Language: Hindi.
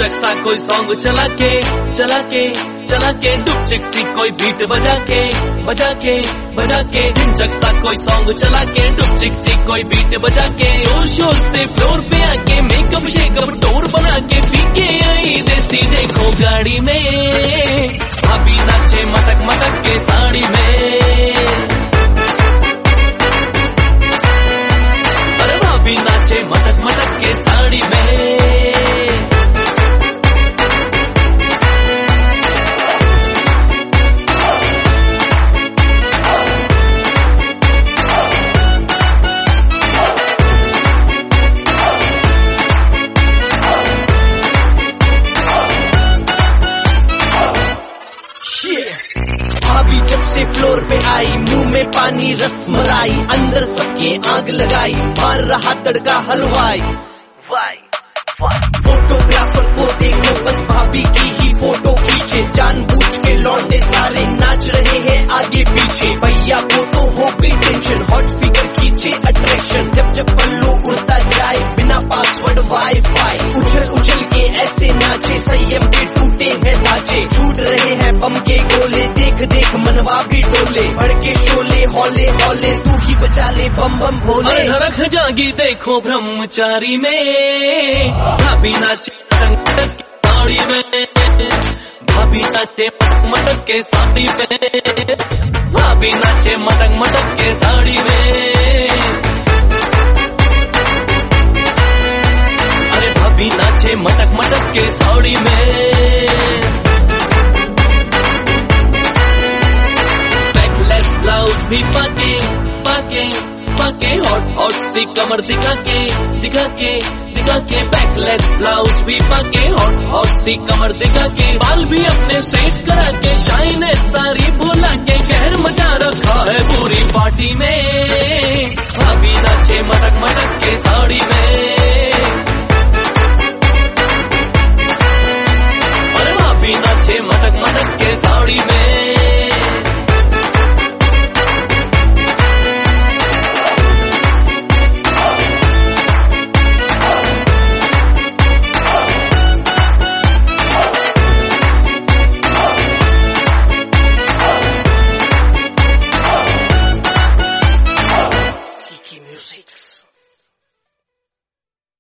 ढिंचक सा कोई सॉन्ग चला के डुपचिक सी कोई बीट बजा के ढिंचक सा कोई सॉन्ग चला के डुपचिक सी कोई बीट बजा के जोर शोर से फ्लोर पे आके मेकअप शेकअप टोर बना के पी के आई देसी देखो गाड़ी में भाभी नाचे मटक मटक के साड़ी में। अरे भाभी नाचे मटक मटक के साड़ी में। भाभी जब से फ्लोर पे आई मुंह में पानी रसमलाई अंदर सबके आग लगाई मार रहा तड़का हलवाई। फोटोग्राफर को देखो बस भाभी की ही फोटो खींचे जानबूझ के लौंडे सारे नाच रहे हैं आगे पीछे भैया को तो हो गई टेंशन हॉट फिगर खींचे अट्रैक्शन जब पल्लू उड़ता जाए बिना पासवर्ड वाईफाई उछल के ऐसे नाचे संयम के टूटे हैं ढांचे छूट रहे हैं बम के गोले देख मनवा भी डोले भड़के शोले हौले हौले तू ही बचा ले बम बम भोले। रख जागी देखो ब्रह्मचारी में भाभी नाचे मटक साड़ी में भाभी नाचे मटक के साड़ी में भाभी नाचे मटक के साड़ी में। अरे भाभी नाचे मटक के साड़ी में। बैकलेस ब्लाउज भी पाके हॉट सी कमर दिखा के बैकलेस ब्लाउज भी पाके हॉट सी कमर दिखा के बाल भी अपने सेट करा के शाइन सारी भुला के गैर मचा रखा है पूरी पार्टी में।